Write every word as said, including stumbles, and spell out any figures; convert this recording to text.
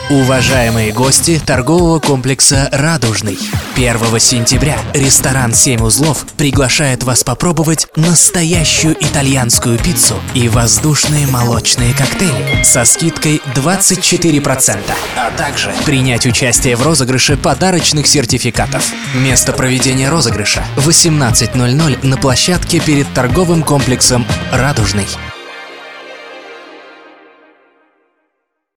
Уважаемые гости торгового комплекса «Радужный», первого сентября ресторан «Семь узлов» приглашает вас попробовать настоящую итальянскую пиццу и воздушные молочные коктейли со скидкой двадцать четыре процента, а также принять участие в розыгрыше подарочных сертификатов. Место проведения розыгрыша – восемнадцать ноль ноль на площадке перед торговым комплексом «Радужный».